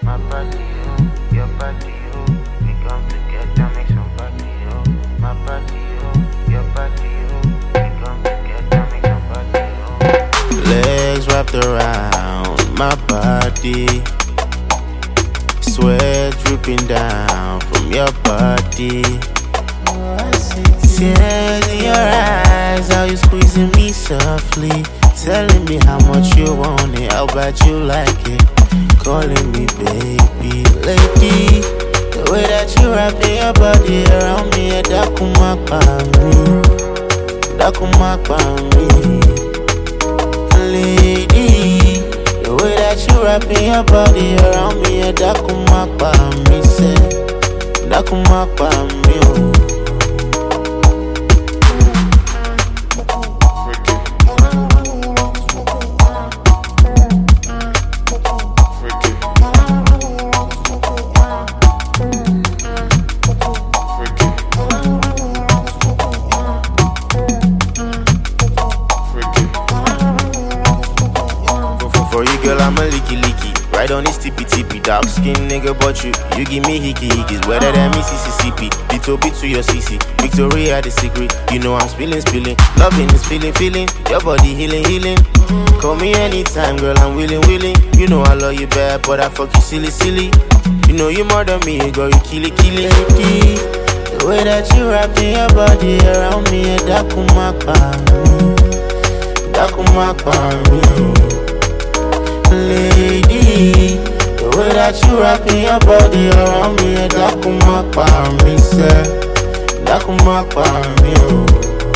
My body, oh, your body, oh. We come together, make somebody, oh. My body, oh, your body, oh. We come together, make somebody, oh. Legs wrapped around my body, sweat dripping down from your body. Tears in your eyes, how you squeezing me softly, telling me how much you want it, how bad you like it, calling me baby, lady. The way that you wrap your body around me, dakuma me, lady. The way that you wrap your body around me, dakuma me, say, dakuma me, oh. For you, girl, I'm a licky. Right on this tippy. Dark skin nigga, but you give me hickeys. Wetter than me, CCCP. Little bit to your CC. Victoria, the secret. You know I'm spilling. Loving is feeling. Your body healing. Call me anytime, girl, I'm willing. You know I love you bad, but I fuck you silly. You know you more than me, girl, you kill it. Lady, the way that you wrap your body around me, dakuma me. Lady, the way that you wrap your body around me, dakuma me, say, dakuma me, oh.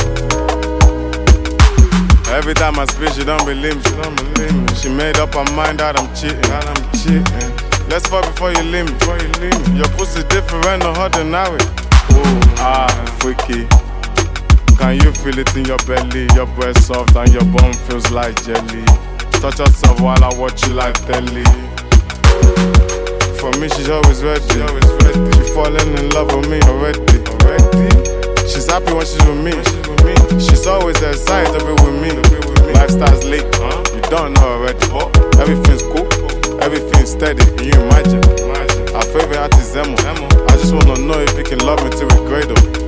Every time I speak, she don't believe me. She made up her mind that I'm cheating. Let's fuck before you leave me. Your pussy different, no hot than now. Freaky. Can you feel it in your belly? Your breast soft and your bum feels like jelly. Touch yourself while I watch you like telly. For me, she's always ready. She falling in love with me already. She's happy when she's with me. She's always excited to be with me. Lifestyle's lit, you don't know already. Everything's cool, everything's steady. Can you imagine? Our favorite artist Zemo. I just wanna know if you can love me till we grade up.